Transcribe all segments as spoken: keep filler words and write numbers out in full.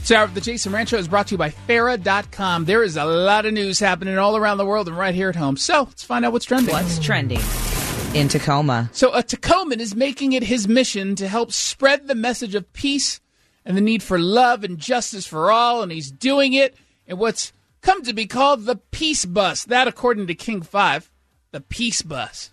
This hour of the Jason Rant Show is brought to you by Farah dot com. There is a lot of news happening all around the world and right here at home. So let's find out what's trending. What's trending in Tacoma? So a Tacoman is making it his mission to help spread the message of peace and the need for love and justice for all, and he's doing it in what's come to be called the Peace Bus. That, according to King five, the Peace Bus.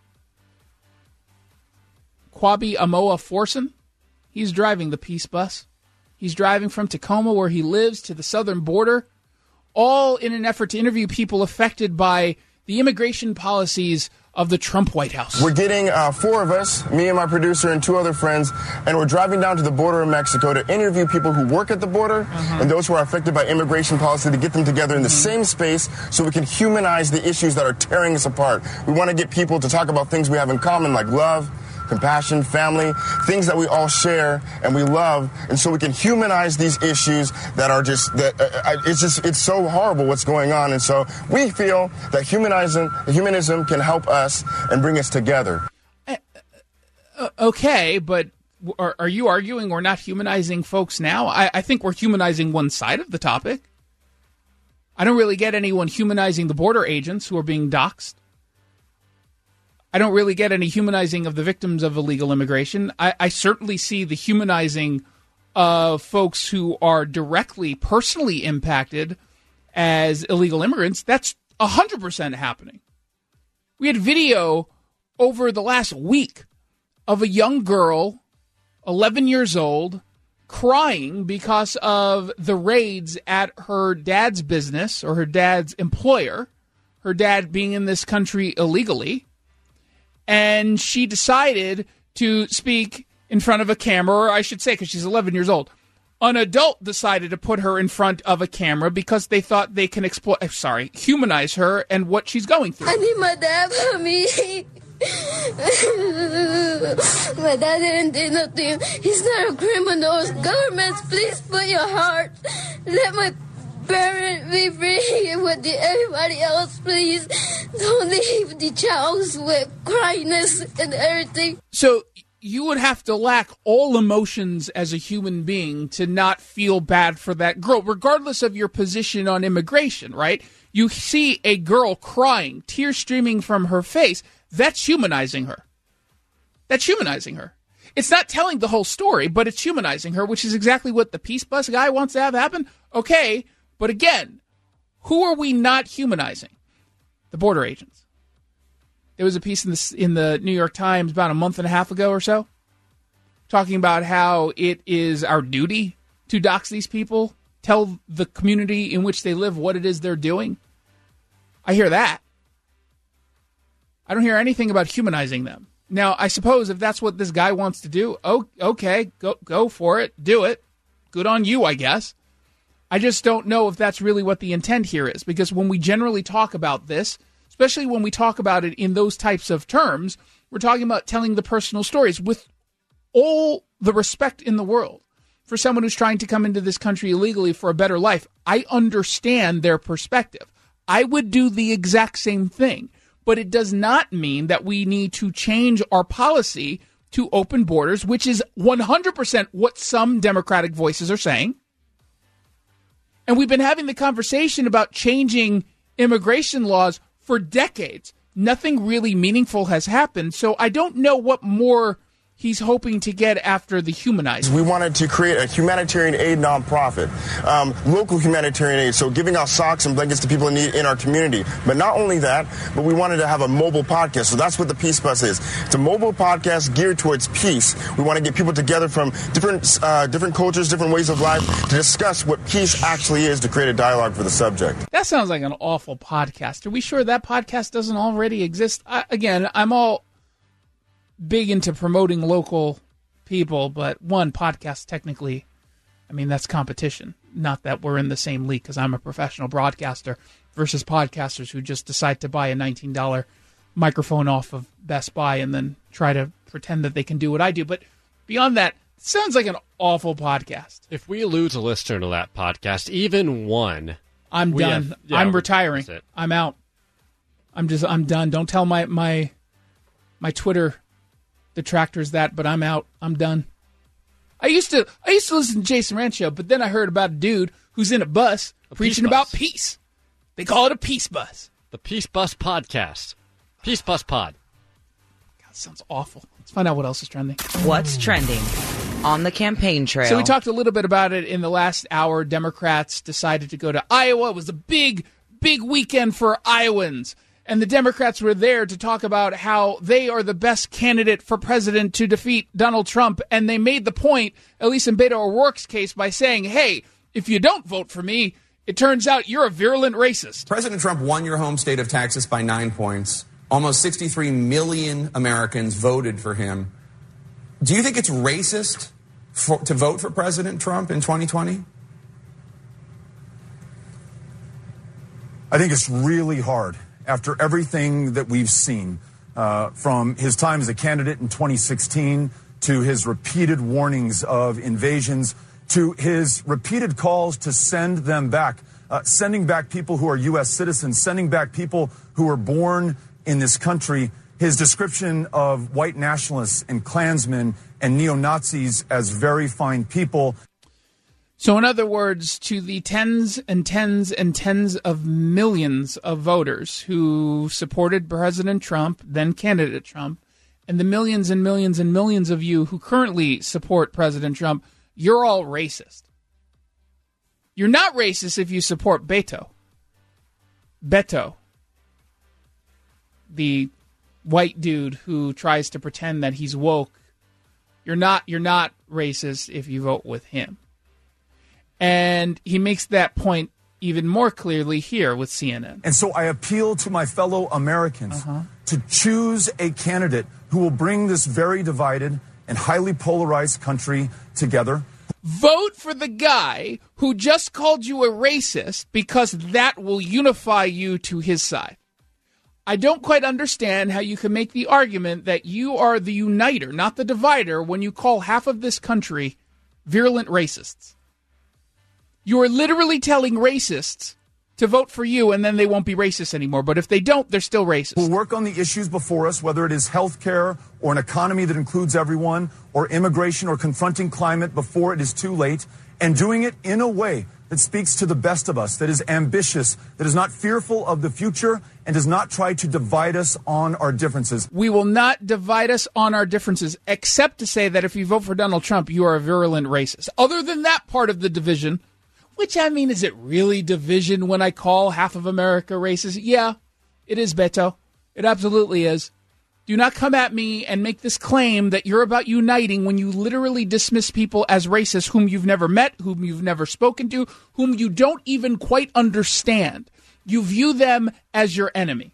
Kwabi Amoa Forson, he's driving the Peace Bus. He's driving from Tacoma, where he lives, to the southern border, all in an effort to interview people affected by the immigration policies of the Trump White House. We're getting uh, four of us, me and my producer and two other friends, and we're driving down to the border of Mexico to interview people who work at the border uh-huh. and those who are affected by immigration policy, to get them together in the mm-hmm. same space so we can humanize the issues that are tearing us apart. We want to get people to talk about things we have in common, like love, compassion, family, things that we all share and we love, and so we can humanize these issues that are just that uh, it's just it's so horrible what's going on, and so we feel that humanizing humanism can help us and bring us together. Uh, uh, okay, but are, are you arguing we're not humanizing folks now? I, I think we're humanizing one side of the topic. I don't really get anyone humanizing the border agents who are being doxxed. I don't really get any humanizing of the victims of illegal immigration. I, I certainly see the humanizing of folks who are directly, personally impacted as illegal immigrants. That's one hundred percent happening. We had video over the last week of a young girl, eleven years old, crying because of the raids at her dad's business or her dad's employer, her dad being in this country illegally. And she decided to speak in front of a camera, or I should say, because she's eleven years old. An adult decided to put her in front of a camera because they thought they can exploit, sorry, humanize her and what she's going through. I need my dad for me. My dad didn't do nothing. He's not a criminal. Governments, please put your heart. Let my parent be free with the, everybody else, please. Don't leave the child with cryness and everything. So you would have to lack all emotions as a human being to not feel bad for that girl, regardless of your position on immigration, right? You see a girl crying, tears streaming from her face. That's humanizing her. That's humanizing her. It's not telling the whole story, but it's humanizing her, which is exactly what the Peace Bus guy wants to have happen. Okay. But again, who are we not humanizing? The border agents. There was a piece in the, in the New York Times about a month and a half ago or so talking about how it is our duty to dox these people, tell the community in which they live what it is they're doing. I hear that. I don't hear anything about humanizing them. Now, I suppose if that's what this guy wants to do, oh, okay, go go for it. Do it. Good on you, I guess. I just don't know if that's really what the intent here is, because when we generally talk about this, especially when we talk about it in those types of terms, we're talking about telling the personal stories with all the respect in the world for someone who's trying to come into this country illegally for a better life. I understand their perspective. I would do the exact same thing, but it does not mean that we need to change our policy to open borders, which is one hundred percent what some Democratic voices are saying. And we've been having the conversation about changing immigration laws for decades. Nothing really meaningful has happened. So I don't know what more he's hoping to get after the humanizing. We wanted to create a humanitarian aid nonprofit, um, local humanitarian aid, so giving out socks and blankets to people in need in our community. But not only that, but we wanted to have a mobile podcast. So that's what the Peace Bus is. It's a mobile podcast geared towards peace. We want to get people together from different uh, different cultures, different ways of life, to discuss what peace actually is, to create a dialogue for the subject. That sounds like an awful podcast. Are we sure that podcast doesn't already exist? I, again, I'm all big into promoting local people, but one, podcast technically, I mean, that's competition. Not that we're in the same league, because I'm a professional broadcaster versus podcasters who just decide to buy a nineteen dollars microphone off of Best Buy and then try to pretend that they can do what I do. But beyond that, it sounds like an awful podcast. If we lose a listener to that podcast, even one, I'm done. Have, yeah, I'm retiring. I'm out. I'm just, I'm done. Don't tell my, my, my Twitter detractors that, but I'm out. I'm done. I used to I used to listen to Jason Rancho, but then I heard about a dude who's in a bus a preaching peace about bus. peace. They call it a peace bus. The Peace Bus Podcast. Peace Bus Pod. God, sounds awful. Let's find out what else is trending. What's trending on the campaign trail? So we talked a little bit about it in the last hour. Democrats decided to go to Iowa. It was a big, big weekend for Iowans. And the Democrats were there to talk about how they are the best candidate for president to defeat Donald Trump. And they made the point, at least in Beto O'Rourke's case, by saying, hey, if you don't vote for me, it turns out you're a virulent racist. President Trump won your home state of Texas by nine points. Almost sixty-three million Americans voted for him. Do you think it's racist for, to vote for President Trump in twenty twenty? I think it's really hard after everything that we've seen, uh, from his time as a candidate in twenty sixteen to his repeated warnings of invasions to his repeated calls to send them back, uh, sending back people who are U S citizens, sending back people who were born in this country, his description of white nationalists and Klansmen and neo-Nazis as very fine people. So in other words, to the tens and tens and tens of millions of voters who supported President Trump, then candidate Trump, and the millions and millions and millions of you who currently support President Trump, you're all racist. You're not racist if you support Beto. Beto. The white dude who tries to pretend that he's woke. You're not you're not racist if you vote with him. And he makes that point even more clearly here with C N N. And so I appeal to my fellow Americans uh-huh. to choose a candidate who will bring this very divided and highly polarized country together. Vote for the guy who just called you a racist because that will unify you to his side. I don't quite understand how you can make the argument that you are the uniter, not the divider, when you call half of this country virulent racists. You are literally telling racists to vote for you, and then they won't be racist anymore. But if they don't, they're still racist. We'll work on the issues before us, whether it is health care or an economy that includes everyone, or immigration or confronting climate before it is too late, and doing it in a way that speaks to the best of us, that is ambitious, that is not fearful of the future, and does not try to divide us on our differences. We will not divide us on our differences, except to say that if you vote for Donald Trump, you are a virulent racist. Other than that part of the division, which, I mean, is it really division when I call half of America racist? Yeah, it is, Beto. It absolutely is. Do not come at me and make this claim that you're about uniting when you literally dismiss people as racist whom you've never met, whom you've never spoken to, whom you don't even quite understand. You view them as your enemy.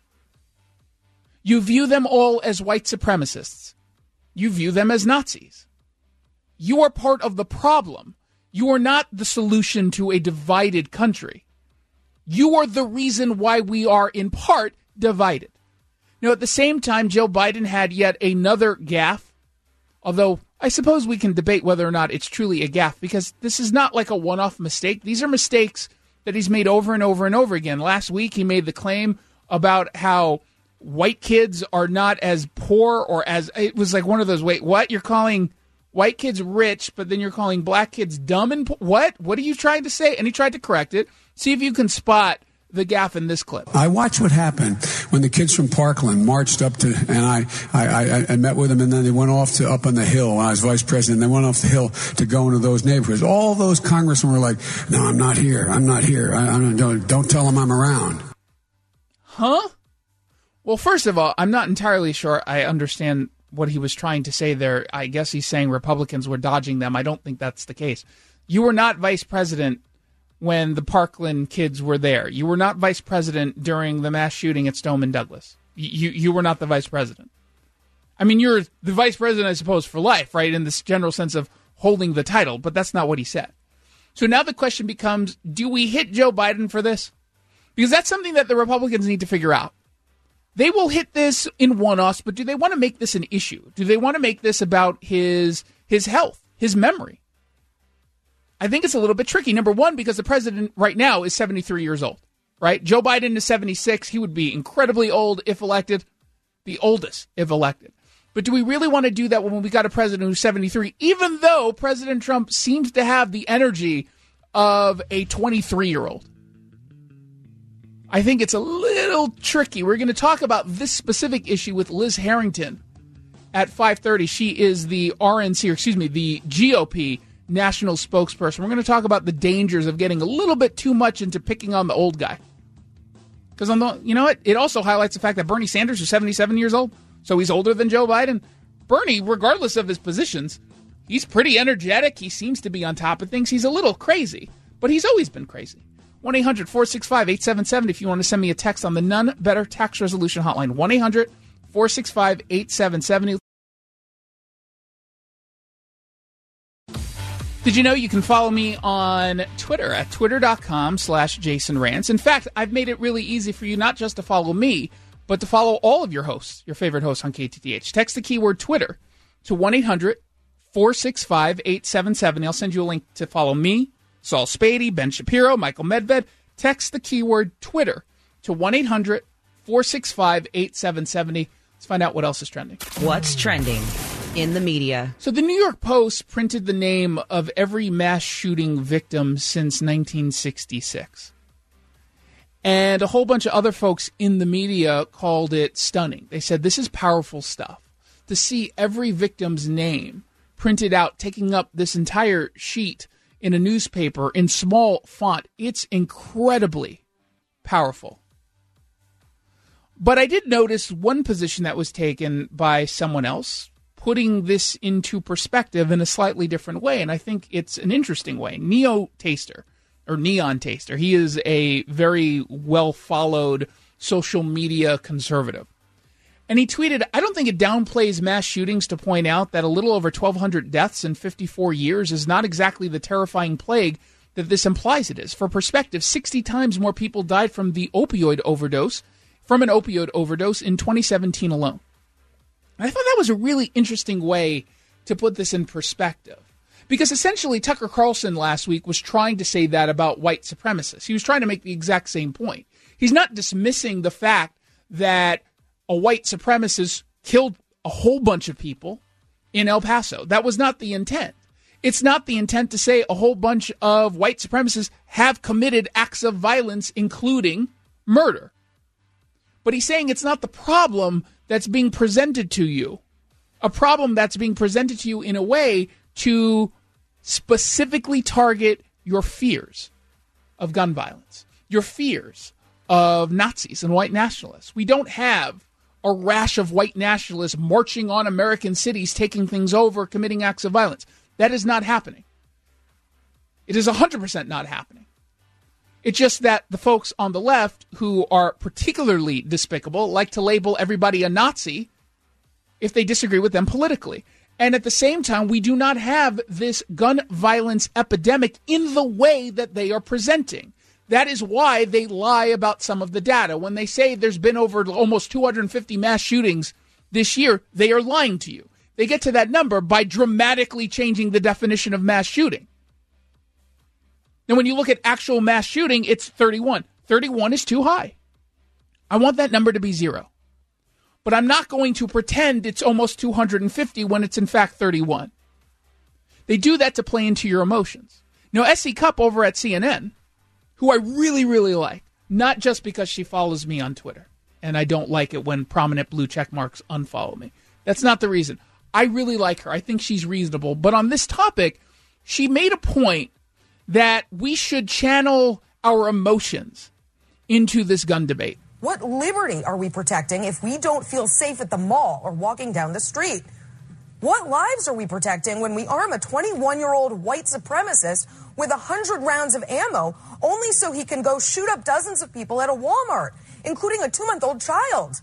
You view them all as white supremacists. You view them as Nazis. You are part of the problem. You are not the solution to a divided country. You are the reason why we are, in part, divided. Now, at the same time, Joe Biden had yet another gaffe, although I suppose we can debate whether or not it's truly a gaffe, because this is not like a one-off mistake. These are mistakes that he's made over and over and over again. Last week, he made the claim about how white kids are not as poor or as... It was like one of those, wait, what? You're calling white kids rich, but then you're calling black kids dumb and... Po- what? What are you trying to say? And he tried to correct it. See if you can spot the gaffe in this clip. I watched what happened when the kids from Parkland marched up to, and I, I, I, I met with them, and then they went off to up on the Hill. I was vice president. They went off the Hill to go into those neighborhoods. All those congressmen were like, "No, I'm not here. I'm not here. I, I don't, don't tell them I'm around." Huh? Well, first of all, I'm not entirely sure I understand what he was trying to say there. I guess he's saying Republicans were dodging them. I don't think that's the case. You were not vice president when the Parkland kids were there. You were not vice president during the mass shooting at Stoneman Douglas. You you were not the vice president. I mean, you're the vice president, I suppose, for life, right, in this general sense of holding the title, but that's not what he said. So now the question becomes, do we hit Joe Biden for this? Because that's something that the Republicans need to figure out. They will hit this in one-offs, but do they want to make this an issue? Do they want to make this about his his health, his memory? I think it's a little bit tricky. Number one, because the president right now is seventy-three years old, right? Joe Biden is seventy-six. He would be incredibly old if elected, the oldest if elected. But do we really want to do that when we got a president who's seventy-three, even though President Trump seems to have the energy of a twenty-three-year-old? I think it's a little tricky. We're going to talk about this specific issue with Liz Harrington at five thirty. She is the R N C, or excuse me, the G O P national spokesperson. We're going to talk about the dangers of getting a little bit too much into picking on the old guy. Because, on the, you know what? It also highlights the fact that Bernie Sanders is seventy-seven years old, so he's older than Joe Biden. Bernie, regardless of his positions, he's pretty energetic. He seems to be on top of things. He's a little crazy, but he's always been crazy. one eight hundred four six five eight seven seven if you want to send me a text on the None Better Tax Resolution Hotline. one eight hundred four six five eight seven seven. Did you know you can follow me on Twitter at twitter.com slash Jason Rantz? In fact, I've made it really easy for you not just to follow me, but to follow all of your hosts, your favorite hosts on K T T H. Text the keyword Twitter to one eight hundred four six five eight seven seven. I'll send you a link to follow me, Saul Spady, Ben Shapiro, Michael Medved. Text the keyword Twitter to one eight hundred four six five eight seven seven zero. Let's find out what else is trending. What's trending in the media? So the New York Post printed the name of every mass shooting victim since nineteen sixty-six. And a whole bunch of other folks in the media called it stunning. They said, this is powerful stuff. To see every victim's name printed out, taking up this entire sheet in a newspaper in small font, it's incredibly powerful. But I did notice one position that was taken by someone else, putting this into perspective in a slightly different way, and I think it's an interesting way. Neo Taster, or Neon Taster, he is a very well-followed social media conservative. And he tweeted, I don't think it downplays mass shootings to point out that a little over twelve hundred deaths in fifty-four years is not exactly the terrifying plague that this implies it is. For perspective, sixty times more people died from the opioid overdose, from an opioid overdose in twenty seventeen alone. And I thought that was a really interesting way to put this in perspective. Because essentially Tucker Carlson last week was trying to say that about white supremacists. He was trying to make the exact same point. He's not dismissing the fact that a white supremacist killed a whole bunch of people in El Paso. That was not the intent. It's not the intent to say a whole bunch of white supremacists have committed acts of violence, including murder. But he's saying it's not the problem that's being presented to you. A problem that's being presented to you in a way to specifically target your fears of gun violence, your fears of Nazis and white nationalists. We don't have a rash of white nationalists marching on American cities, taking things over, committing acts of violence. That is not happening. It is one hundred percent not happening. It's just that the folks on the left who are particularly despicable like to label everybody a Nazi if they disagree with them politically. And at the same time, we do not have this gun violence epidemic in the way that they are presenting. That is why they lie about some of the data. When they say there's been over almost two hundred fifty mass shootings this year, they are lying to you. They get to that number by dramatically changing the definition of mass shooting. Now, when you look at actual mass shooting, it's thirty-one. thirty-one is too high. I want that number to be zero. But I'm not going to pretend it's almost two hundred fifty when it's in fact thirty-one. They do that to play into your emotions. Now, S C Cupp over at C N N, who I really, really like, not just because she follows me on Twitter, and I don't like it when prominent blue check marks unfollow me. That's not the reason. I really like her. I think she's reasonable. But on this topic, she made a point that we should channel our emotions into this gun debate. What liberty are we protecting if we don't feel safe at the mall or walking down the street? What lives are we protecting when we arm a twenty-one-year-old white supremacist with one hundred rounds of ammo only so he can go shoot up dozens of people at a Walmart, including a two-month-old child?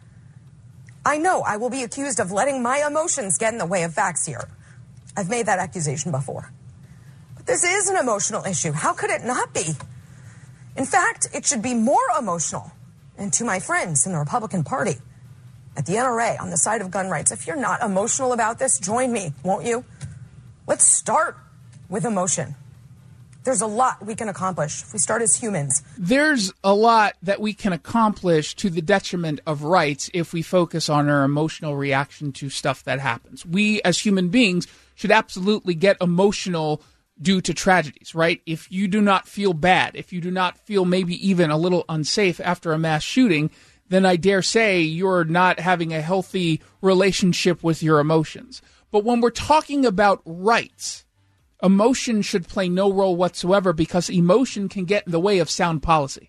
I know I will be accused of letting my emotions get in the way of facts here. I've made that accusation before. But this is an emotional issue. How could it not be? In fact, it should be more emotional. And to my friends in the Republican Party, at the N R A, on the side of gun rights, if you're not emotional about this, join me, won't you? Let's start with emotion. There's a lot we can accomplish if we start as humans. There's a lot that we can accomplish to the detriment of rights if we focus on our emotional reaction to stuff that happens. We, as human beings, should absolutely get emotional due to tragedies, right? If you do not feel bad, if you do not feel maybe even a little unsafe after a mass shooting, then I dare say you're not having a healthy relationship with your emotions. But when we're talking about rights, emotion should play no role whatsoever because emotion can get in the way of sound policy.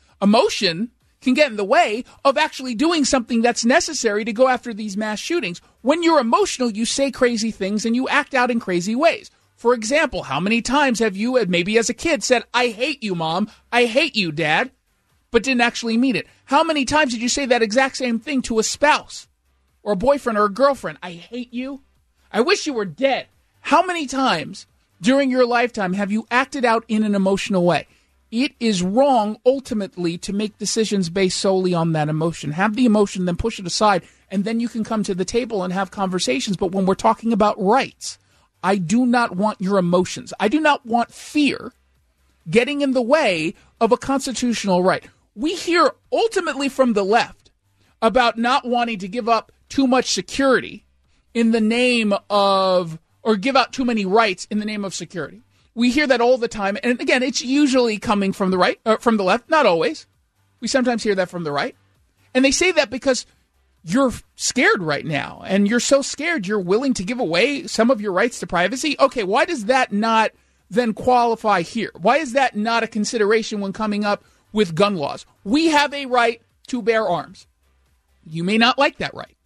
Emotion can get in the way of actually doing something that's necessary to go after these mass shootings. When you're emotional, you say crazy things and you act out in crazy ways. For example, how many times have you, maybe as a kid, said, I hate you, Mom, I hate you, Dad, but didn't actually mean it? How many times did you say that exact same thing to a spouse or a boyfriend or a girlfriend? I hate you. I wish you were dead. How many times during your lifetime have you acted out in an emotional way? It is wrong, ultimately, to make decisions based solely on that emotion. Have the emotion, then push it aside, and then you can come to the table and have conversations. But when we're talking about rights, I do not want your emotions. I do not want fear getting in the way of a constitutional right. We hear ultimately from the left about not wanting to give up too much security in the name of, or give out too many rights in the name of security. We hear that all the time. And again, it's usually coming from the right, uh, from the left, not always. We sometimes hear that from the right. And they say that because you're scared right now, and you're so scared you're willing to give away some of your rights to privacy. Okay, why does that not then qualify here? Why is that not a consideration when coming up with gun laws? We have a right to bear arms. You may not like that right.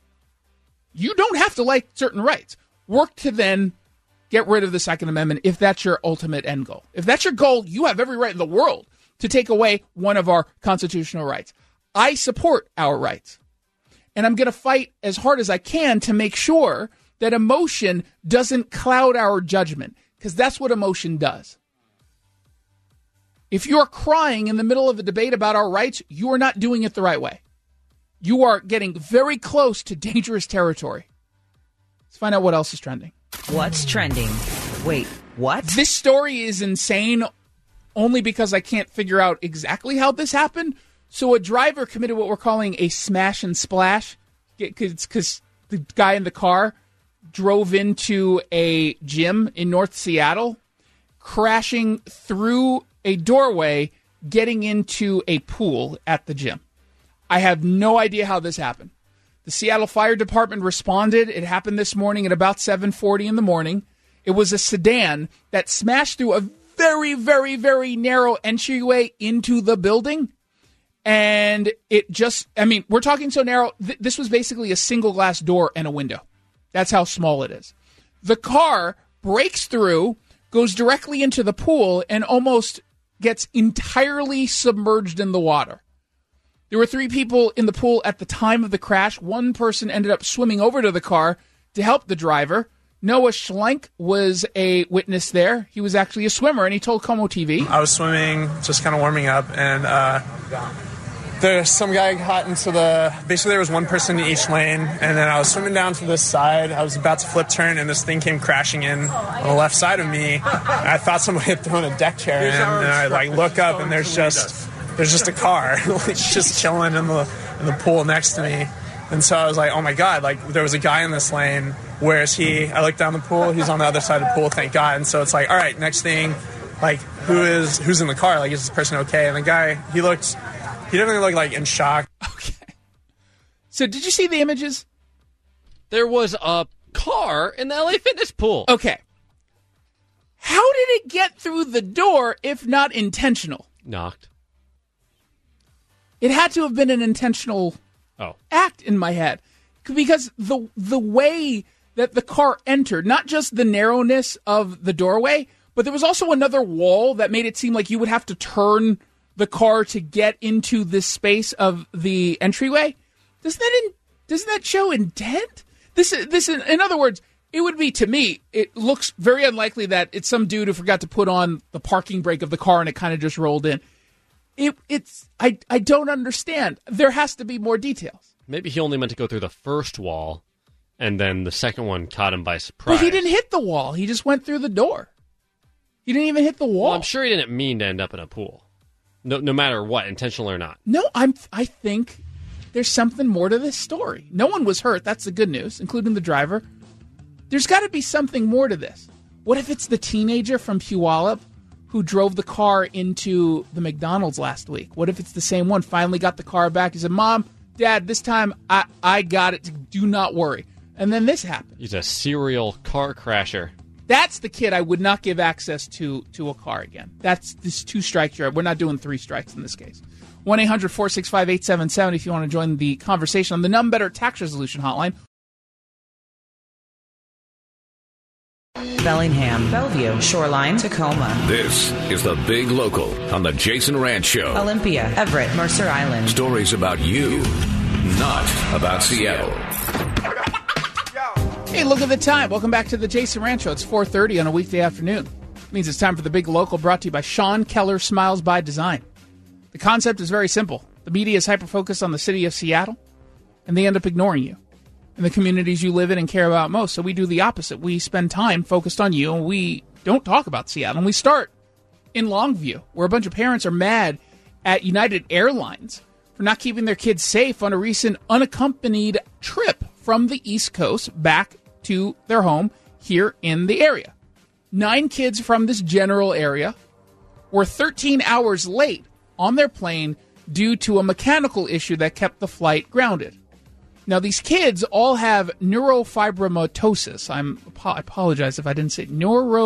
You don't have to like certain rights. Work to then get rid of the Second Amendment if that's your ultimate end goal. If that's your goal, you have every right in the world to take away one of our constitutional rights. I support our rights. And I'm going to fight as hard as I can to make sure that emotion doesn't cloud our judgment, because that's what emotion does. If you're crying in the middle of a debate about our rights, you are not doing it the right way. You are getting very close to dangerous territory. Let's find out what else is trending. What's trending? Wait, what? This story is insane only because I can't figure out exactly how this happened. So a driver committed what we're calling a smash and splash, because the guy in the car drove into a gym in North Seattle, crashing through a doorway, getting into a pool at the gym. I have no idea how this happened. The Seattle Fire Department responded. It happened this morning at about seven forty in the morning. It was a sedan that smashed through a very, very, very narrow entryway into the building. And it just, I mean, we're talking so narrow. Th- this was basically a single glass door and a window. That's how small it is. The car breaks through, goes directly into the pool, and almost gets entirely submerged in the water. There were three people in the pool at the time of the crash. One person ended up swimming over to the car to help the driver. Noah Schlenk was a witness there. He was actually a swimmer, and he told Como T V. I was swimming, just kind of warming up, and uh, there's some guy got into the, basically there was one person in each lane, and then I was swimming down to this side. I was about to flip turn, and this thing came crashing in on the left side of me. I thought somebody had thrown a deck chair in, and I like look up, and there's just there's just a car like, just chilling in the in the pool next to me. And so I was like, oh my God, like there was a guy in this lane. Whereas he, I looked down the pool, he's on the other side of the pool, thank God. And so it's like, all right, next thing, like who is, who's in the car? Like, is this person okay? And the guy, he looked, he didn't really look like in shock. Okay. So did you see the images? There was a car in the L A Fitness pool. Okay. How did it get through the door if not intentional? Knocked. It had to have been an intentional oh. act in my head. Because the the way that the car entered, not just the narrowness of the doorway, but there was also another wall that made it seem like you would have to turn the car to get into this space of the entryway. Doesn't that in, doesn't that show intent? This is this is, in other words, it would be, to me, it looks very unlikely that it's some dude who forgot to put on the parking brake of the car and it kind of just rolled in. It it's I I don't understand. There has to be more details. Maybe he only meant to go through the first wall, and then the second one caught him by surprise. But he didn't hit the wall. He just went through the door. He didn't even hit the wall. Well, I'm sure he didn't mean to end up in a pool. No, no matter what, intentional or not. No, I'm. I think there's something more to this story. No one was hurt. That's the good news, including the driver. There's got to be something more to this. What if it's the teenager from Puyallup who drove the car into the McDonald's last week? What if it's the same one? Finally got the car back. He said, Mom, Dad, this time I, I got it. Do not worry. And then this happened. He's a serial car crasher. That's the kid I would not give access to to a car again. That's this two strikes. We're not doing three strikes in this case. one eight hundred four six five eight seven seven if you want to join the conversation on the None Better Tax Resolution Hotline. Bellingham, Bellevue, Shoreline, Tacoma. This is the Big Local on the Jason Ranch Show. Olympia, Everett, Mercer Island. Stories about you, not about Seattle. Hey, look at the time. Welcome back to the Jason Ranch Show. It's four thirty on a weekday afternoon. It means it's time for the Big Local, brought to you by Sean Keller Smiles by Design. The concept is very simple. The media is hyper-focused on the city of Seattle, and they end up ignoring you and the communities you live in and care about most. So we do the opposite. We spend time focused on you, and we don't talk about Seattle. And we start in Longview, where a bunch of parents are mad at United Airlines for not keeping their kids safe on a recent unaccompanied trip from the East Coast back to their home here in the area. Nine kids from this general area were thirteen hours late on their plane due to a mechanical issue that kept the flight grounded. Now, these kids all have neurofibromatosis. I'm, I apologize if I didn't say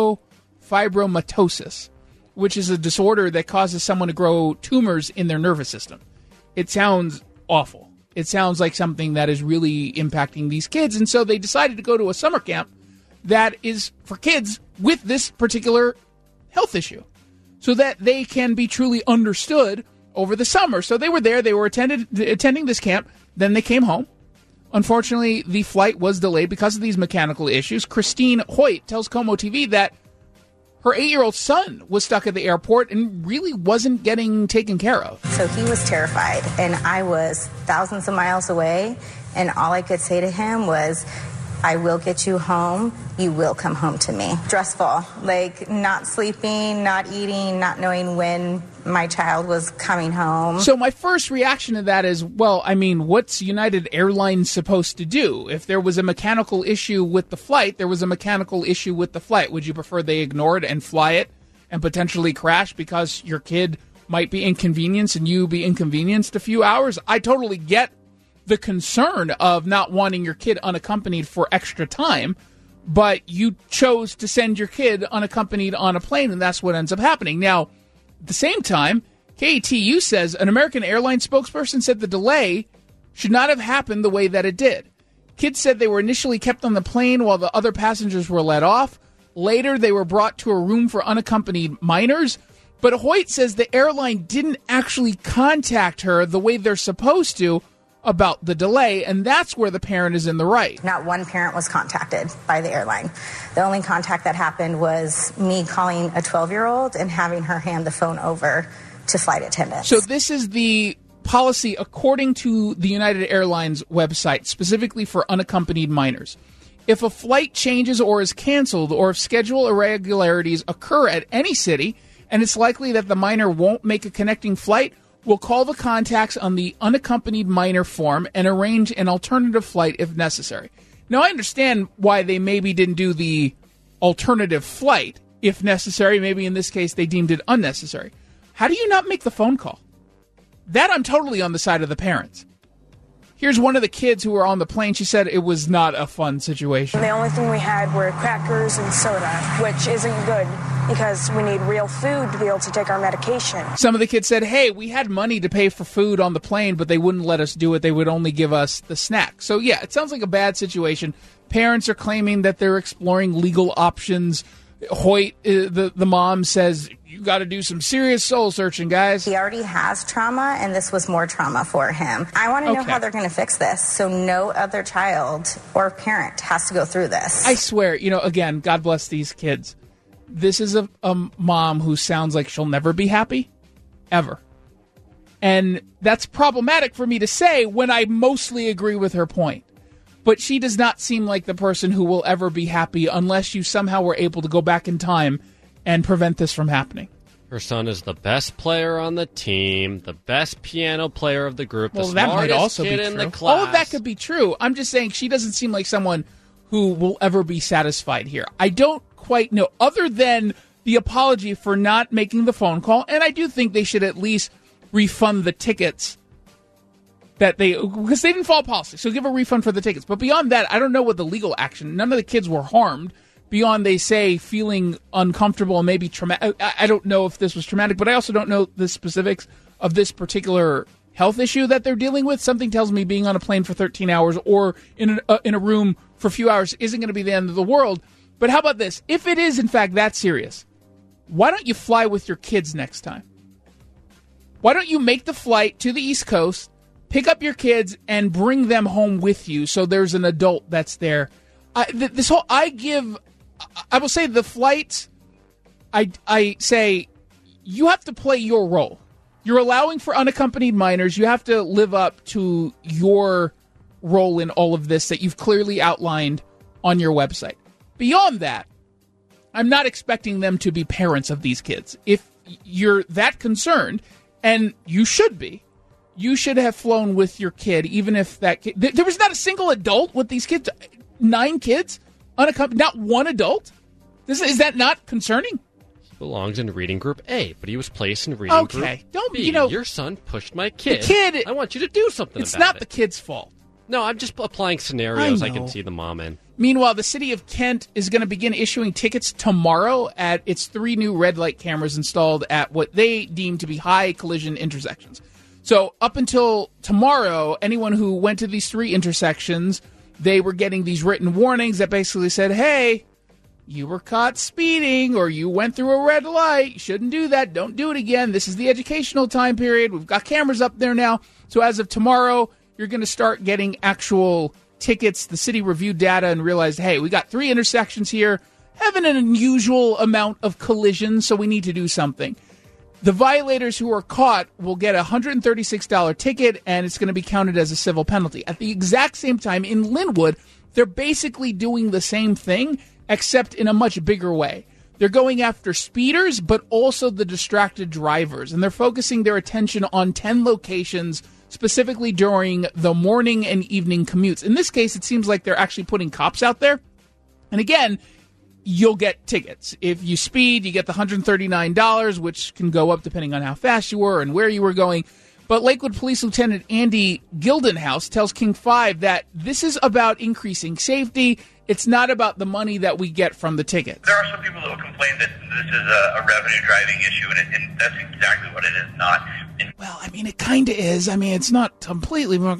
neurofibromatosis, which is a disorder that causes someone to grow tumors in their nervous system. It sounds awful. It sounds like something that is really impacting these kids. And so they decided to go to a summer camp that is for kids with this particular health issue so that they can be truly understood over the summer. So they were there. They were attended, attending this camp. Then they came home. Unfortunately, the flight was delayed because of these mechanical issues. Christine Hoyt tells Como T V that her eight-year-old son was stuck at the airport and really wasn't getting taken care of. So he was terrified, and I was thousands of miles away, and all I could say to him was, I will get you home. You will come home to me. Stressful, like not sleeping, not eating, not knowing when my child was coming home. So my first reaction to that is, well, I mean, what's United Airlines supposed to do? If there was a mechanical issue with the flight, there was a mechanical issue with the flight. Would you prefer they ignore it and fly it and potentially crash because your kid might be inconvenienced and you be inconvenienced a few hours? I totally get the concern of not wanting your kid unaccompanied for extra time, but you chose to send your kid unaccompanied on a plane, and that's what ends up happening. Now, at the same time, K A T U says an American Airlines spokesperson said the delay should not have happened the way that it did. Kids said they were initially kept on the plane while the other passengers were let off. Later, they were brought to a room for unaccompanied minors. But Hoyt says the airline didn't actually contact her the way they're supposed to about the delay, and that's where the parent is in the right. Not one parent was contacted by the airline. The only contact that happened was me calling a twelve-year-old and having her hand the phone over to flight attendants. So this is the policy according to the United Airlines website, specifically for unaccompanied minors. If a flight changes or is canceled, or if schedule irregularities occur at any city, and it's likely that the minor won't make a connecting flight, we'll call the contacts on the unaccompanied minor form and arrange an alternative flight if necessary. Now, I understand why they maybe didn't do the alternative flight if necessary. Maybe in this case they deemed it unnecessary. How do you not make the phone call? That I'm totally on the side of the parents. Here's one of the kids who were on the plane. She said it was not a fun situation. The only thing we had were crackers and soda, which isn't good because we need real food to be able to take our medication. Some of the kids said, hey, we had money to pay for food on the plane, but they wouldn't let us do it. They would only give us the snack. So, yeah, it sounds like a bad situation. Parents are claiming that they're exploring legal options. Hoyt, uh, the, the mom, says, you got to do some serious soul searching, guys. He already has trauma, and this was more trauma for him. I want to know Okay. how they're going to fix this so no other child or parent has to go through this. I swear, you know, again, God bless these kids. This is a, a mom who sounds like she'll never be happy, ever. And that's problematic for me to say when I mostly agree with her point. But she does not seem like the person who will ever be happy unless you somehow were able to go back in time and prevent this from happening. Her son is the best player on the team, the best piano player of the group, Well, the that might smartest also kid be in true. the class. All of that could be true. I'm just saying she doesn't seem like someone who will ever be satisfied here. I don't quite know, other than the apology for not making the phone call, and I do think they should at least refund the tickets that they, because they didn't follow policy, so give a refund for the tickets. But beyond that, I don't know what the legal action, none of the kids were harmed, beyond, they say, feeling uncomfortable and maybe traumatic. I don't know if this was traumatic, but I also don't know the specifics of this particular health issue that they're dealing with. Something tells me being on a plane for thirteen hours or in a, uh, in a room for a few hours isn't going to be the end of the world. But how about this? If it is, in fact, that serious, why don't you fly with your kids next time? Why don't you make the flight to the East Coast, pick up your kids, and bring them home with you so there's an adult that's there? I, th- this whole, I give... I will say the flights, I, I say, you have to play your role. You're allowing for unaccompanied minors. You have to live up to your role in all of this that you've clearly outlined on your website. Beyond that, I'm not expecting them to be parents of these kids. If you're that concerned, and you should be, you should have flown with your kid, even if that kid... There was not a single adult with these kids. Nine kids? Unaccompanied, not one adult? This, is that not concerning? He belongs in reading group A, but he was placed in reading group Okay, don't B. you know? Your son pushed my kid. The kid. I want you to do something It's about not it. the kid's fault. No, I'm just applying scenarios I I, can know. see the mom in. Meanwhile, the city of Kent is going to begin issuing tickets tomorrow at its three new red light cameras installed at what they deem to be high collision intersections. So up until tomorrow, anyone who went to these three intersections, they were getting these written warnings that basically said, hey, you were caught speeding or you went through a red light. You shouldn't do that. Don't do it again. This is the educational time period. We've got cameras up there now. So as of tomorrow, you're going to start getting actual tickets. The city reviewed data and realized, hey, we got three intersections here, having an unusual amount of collisions, so we need to do something. The violators who are caught will get a one hundred thirty-six dollars ticket, and it's going to be counted as a civil penalty. At the exact same time, in Linwood, they're basically doing the same thing, except in a much bigger way. They're going after speeders, but also the distracted drivers, and they're focusing their attention on ten locations, specifically during the morning and evening commutes. In this case, it seems like they're actually putting cops out there. And again, you'll get tickets. If you speed, you get the one hundred thirty-nine dollars, which can go up depending on how fast you were and where you were going. But Lakewood Police Lieutenant Andy Gildenhouse tells King five that this is about increasing safety. It's not about the money that we get from the tickets. There are some people that will complain that this is a, a revenue driving issue, and, it, and that's exactly what it is not. In, well, I mean, it kind of is. I mean, it's not completely. not.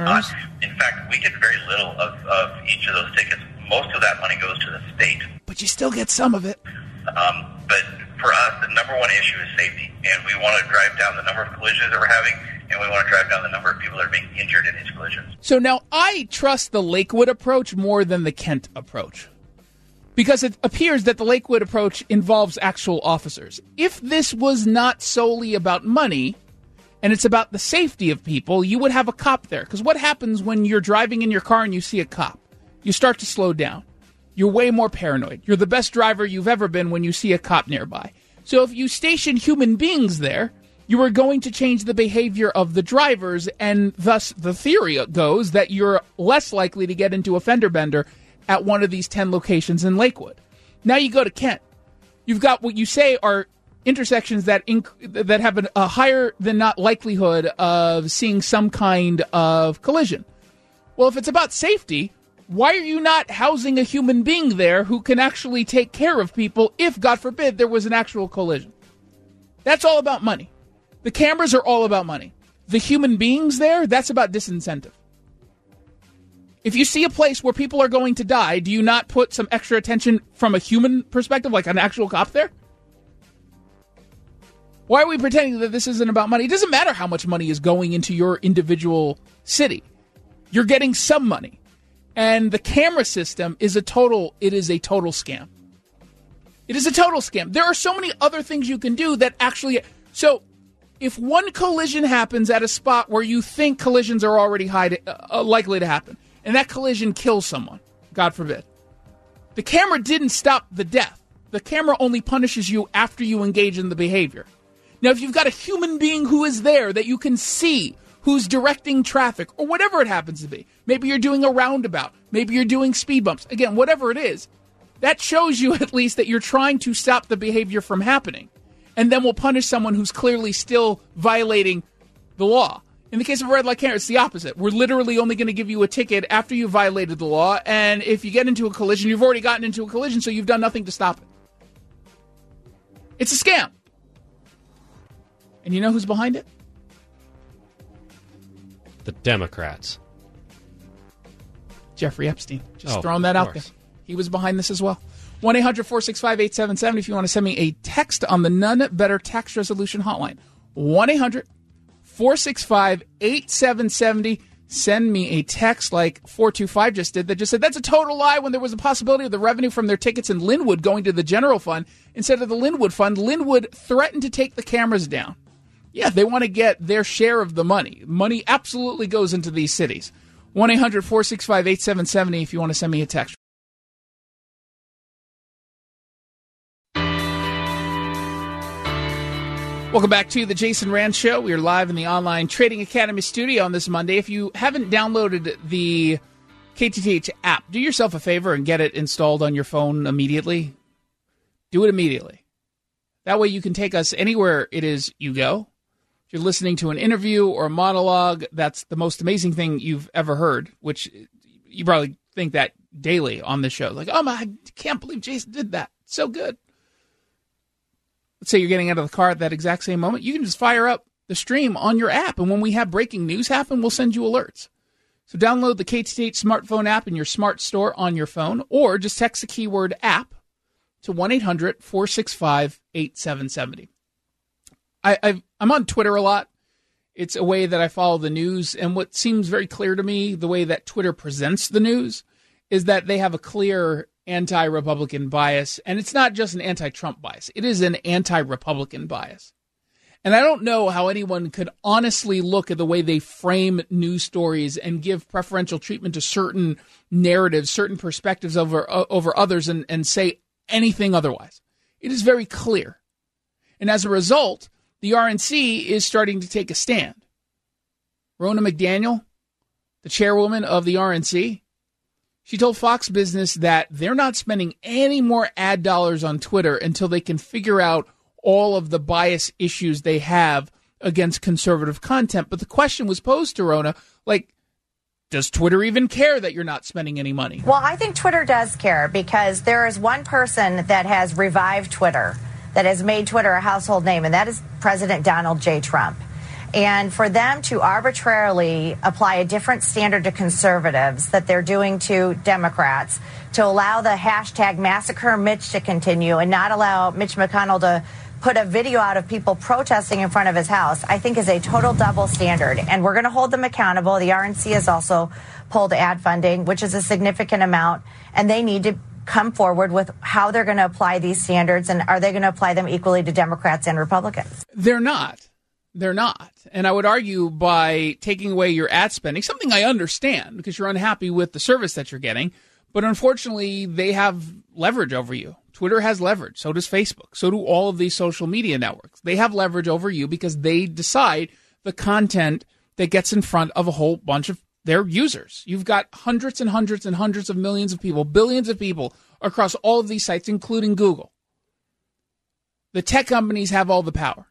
In fact, we get very little of, of each of those tickets. Most of that money goes to the state. But you still get some of it. Um, but for us, the number one issue is safety, and we want to drive down the number of collisions that we're having, and we want to drive down the number of people that are being injured in these collisions. So now I trust the Lakewood approach more than the Kent approach, because it appears that the Lakewood approach involves actual officers. If this was not solely about money, and it's about the safety of people, you would have a cop there. Because what happens when you're driving in your car and you see a cop? You start to slow down. You're way more paranoid. You're the best driver you've ever been when you see a cop nearby. So if you station human beings there, you are going to change the behavior of the drivers, and thus the theory goes that you're less likely to get into a fender bender at one of these ten locations in Lakewood. Now you go to Kent. You've got what you say are intersections that inc- that have an, a higher than not likelihood of seeing some kind of collision. Well, if it's about safety, why are you not housing a human being there who can actually take care of people if, God forbid, there was an actual collision? That's all about money. The cameras are all about money. The human beings there, that's about disincentive. If you see a place where people are going to die, do you not put some extra attention from a human perspective, like an actual cop there? Why are we pretending that this isn't about money? It doesn't matter how much money is going into your individual city. You're getting some money. And the camera system is a total, it is a total scam. It is a total scam. There are so many other things you can do that actually, so if one collision happens at a spot where you think collisions are already high to, uh, likely to happen, and that collision kills someone, God forbid, the camera didn't stop the death. The camera only punishes you after you engage in the behavior. Now, if you've got a human being who is there that you can see, who's directing traffic, or whatever it happens to be, maybe you're doing a roundabout, maybe you're doing speed bumps, again, whatever it is, that shows you at least that you're trying to stop the behavior from happening. And then we'll punish someone who's clearly still violating the law. In the case of a red light camera, it's the opposite. We're literally only going to give you a ticket after you violated the law, and if you get into a collision, you've already gotten into a collision, so you've done nothing to stop it. It's a scam. And you know who's behind it? The Democrats. Jeffrey Epstein. Just Oh, throwing that of out course. there. He was behind this as well. one eight hundred four six five eight seven seven if you want to send me a text on the None Better Tax Resolution Hotline. one eight hundred four six five eight seven seven zero. Send me a text like four two five just did that just said, that's a total lie when there was a possibility of the revenue from their tickets in Linwood going to the general fund instead of the Linwood fund. Linwood threatened to take the cameras down. Yeah, they want to get their share of the money. Money absolutely goes into these cities. one eight hundred four six five eight seven seven zero if you want to send me a text. Welcome back to the Jason Rand Show. We are live in the Online Trading Academy studio on this Monday. If you haven't downloaded the K T T H app, do yourself a favor and get it installed on your phone immediately. Do it immediately. That way you can take us anywhere it is you go. If you're listening to an interview or a monologue, that's the most amazing thing you've ever heard, which you probably think that daily on this show. Like, oh my, I can't believe Jason did that. So good. Let's say you're getting out of the car at that exact same moment. You can just fire up the stream on your app, and when we have breaking news happen, we'll send you alerts. So download the K T T H smartphone app in your smart store on your phone, or just text the keyword app to one eight hundred four six five eight seven seven zero. I, I've, I'm on Twitter a lot. It's a way that I follow the news, and what seems very clear to me, the way that Twitter presents the news, is that they have a clear anti-Republican bias, and it's not just an anti-Trump bias. It is an anti-Republican bias. And I don't know how anyone could honestly look at the way they frame news stories and give preferential treatment to certain narratives, certain perspectives over uh, over others, and, and say anything otherwise. It is very clear. And as a result, the R N C is starting to take a stand. Ronna McDaniel, the chairwoman of the R N C, she told Fox Business that they're not spending any more ad dollars on Twitter until they can figure out all of the bias issues they have against conservative content. But the question was posed to Ronna, like, does Twitter even care that you're not spending any money? Well, I think Twitter does care because there is one person that has revived Twitter, that has made Twitter a household name, and that is President Donald J. Trump. And for them to arbitrarily apply a different standard to conservatives that they're doing to Democrats, to allow the hashtag Massacre Mitch to continue and not allow Mitch McConnell to put a video out of people protesting in front of his house, I think is a total double standard. And we're going to hold them accountable. The R N C has also pulled ad funding, which is a significant amount, and they need to come forward with how they're going to apply these standards, and are they going to apply them equally to Democrats and Republicans? They're not. They're not. And I would argue by taking away your ad spending, something I understand because you're unhappy with the service that you're getting, but unfortunately they have leverage over you. Twitter has leverage. So does Facebook. So do all of these social media networks. They have leverage over you because they decide the content that gets in front of a whole bunch of their users. You've got hundreds and hundreds and hundreds of millions of people, billions of people across all of these sites, including Google. The tech companies have all the power.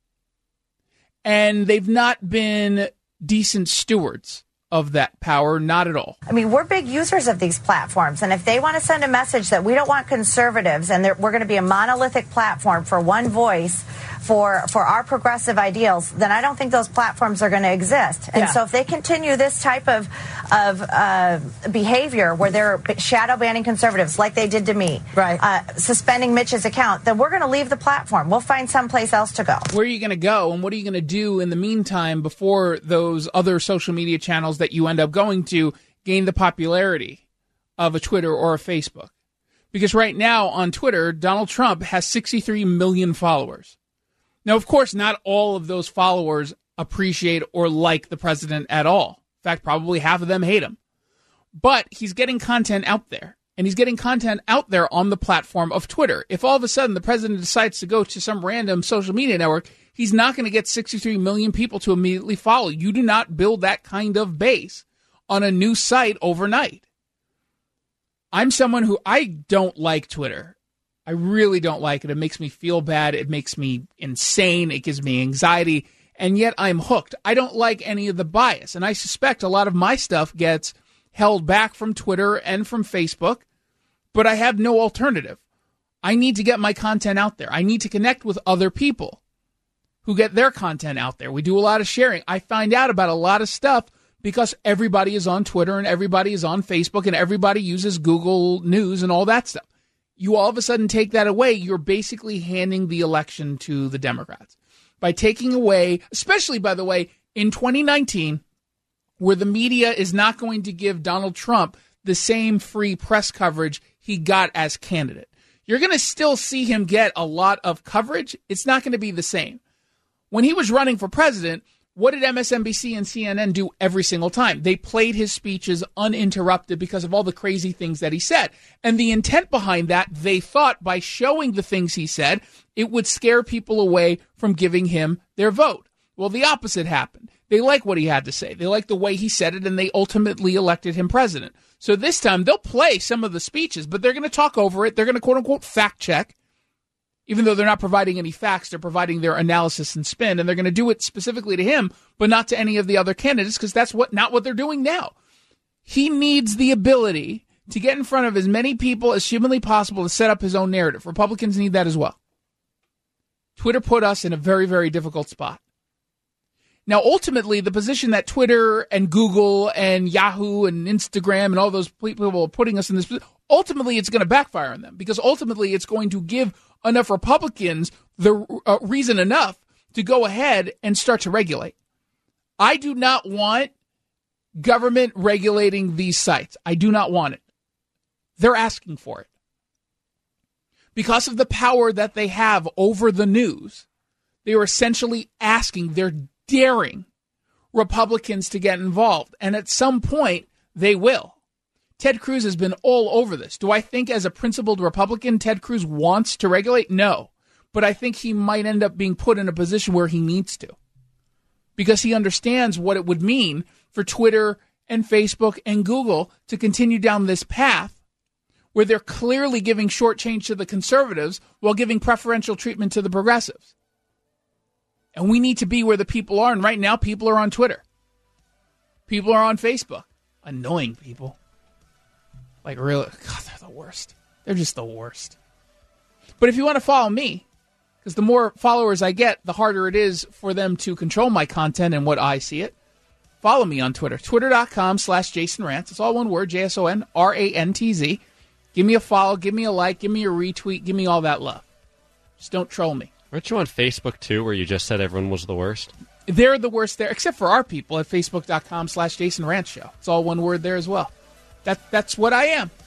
And they've not been decent stewards of that power, not at all. I mean, we're big users of these platforms, and if they want to send a message that we don't want conservatives and we're going to be a monolithic platform for one voice for for our progressive ideals, then I don't think those platforms are going to exist. And Yeah. so if they continue this type of of uh, behavior where they're shadow banning conservatives like they did to me, Right. uh, suspending Mitch's account, then we're going to leave the platform. We'll find someplace else to go. Where are you going to go, and what are you going to do in the meantime before those other social media channels that you end up going to gain the popularity of a Twitter or a Facebook? Because right now on Twitter, Donald Trump has sixty-three million followers. Now, of course, not all of those followers appreciate or like the president at all. In fact, probably half of them hate him. But he's getting content out there, and he's getting content out there on the platform of Twitter. If all of a sudden the president decides to go to some random social media network, he's not going to get sixty-three million people to immediately follow. You do not build that kind of base on a new site overnight. I'm someone who, I don't like Twitter. I really don't like it. It makes me feel bad. It makes me insane. It gives me anxiety. And yet I'm hooked. I don't like any of the bias. And I suspect a lot of my stuff gets held back from Twitter and from Facebook. But I have no alternative. I need to get my content out there. I need to connect with other people who get their content out there. We do a lot of sharing. I find out about a lot of stuff because everybody is on Twitter and everybody is on Facebook and everybody uses Google News and all that stuff. You all of a sudden take that away, you're basically handing the election to the Democrats. By taking away, especially, by the way, in twenty nineteen, where the media is not going to give Donald Trump the same free press coverage he got as candidate. You're going to still see him get a lot of coverage. It's not going to be the same. When he was running for president, what did M S N B C and C N N do every single time? They played his speeches uninterrupted because of all the crazy things that he said. And the intent behind that, they thought by showing the things he said, it would scare people away from giving him their vote. Well, the opposite happened. They like what he had to say. They like the way he said it, and they ultimately elected him president. So this time, they'll play some of the speeches, but they're going to talk over it. They're going to, quote-unquote, fact-check. Even though they're not providing any facts, they're providing their analysis and spin, and they're going to do it specifically to him, but not to any of the other candidates, because that's what not what they're doing now. He needs the ability to get in front of as many people as humanly possible to set up his own narrative. Republicans need that as well. Twitter put us in a very, very difficult spot. Now, ultimately, the position that Twitter and Google and Yahoo and Instagram and all those people are putting us in this position, ultimately it's going to backfire on them, because ultimately it's going to give enough Republicans the uh, reason enough to go ahead and start to regulate. I do not want government regulating these sites. I do not want it. They're asking for it. Because of the power that they have over the news, they are essentially asking, they're daring Republicans to get involved. And at some point, they will. Ted Cruz has been all over this. Do I think as a principled Republican, Ted Cruz wants to regulate? No. But I think he might end up being put in a position where he needs to, because he understands what it would mean for Twitter and Facebook and Google to continue down this path where they're clearly giving short change to the conservatives while giving preferential treatment to the progressives. And we need to be where the people are. And right now, people are on Twitter. People are on Facebook. Annoying people. Like, really, God, they're the worst. They're just the worst. But if you want to follow me, because the more followers I get, the harder it is for them to control my content and what I see it, follow me on Twitter. Twitter.com slash Jason Rantz. It's all one word, J S O N R A N T Z. Give me a follow, give me a like, give me a retweet, give me all that love. Just don't troll me. Aren't you on Facebook, too, where you just said everyone was the worst? They're the worst there, except for our people at Facebook.com slash Jason Rantz Show. It's all one word there as well. That, that's what I am.